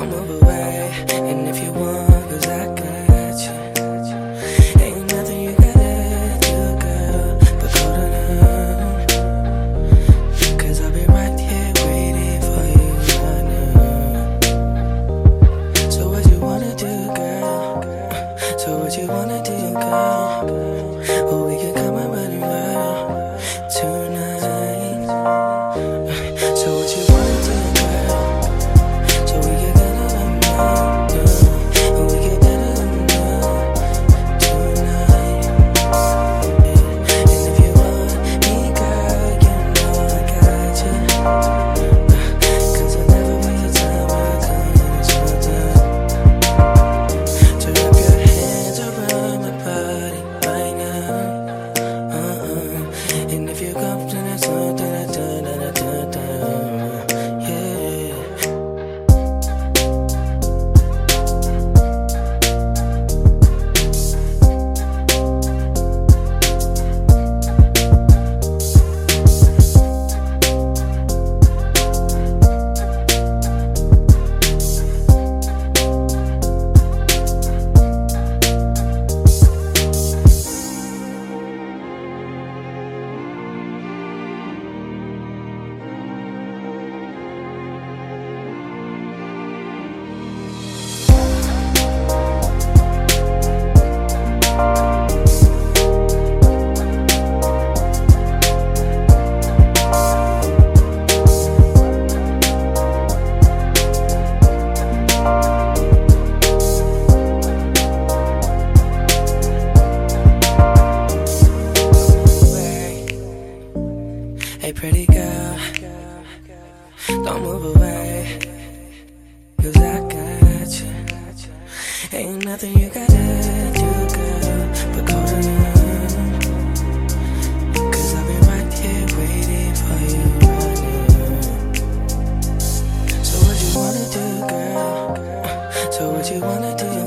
don't move away. And if you want, cause I got you. Ain't nothing you gotta do, girl, but go to them. Cause I'll be right here waiting for you right now. So what you wanna do, girl? So what you wanna do, girl? Oh, we can come and run around tonight. So what you wanna do, girl? So we can get it on now. Oh, we can get it on now tonight. And if you want me, girl, you know I got you. Cause I'll never waste your time when I come in this real time. So wrap your hands around my body right now. And if you come to that song, yeah. Hey pretty girl, don't move away, cause I got you. Ain't nothing you gotta do, girl, but go to them. Cause I'll be right here waiting for you right now. So what you wanna do, girl? So what you wanna do?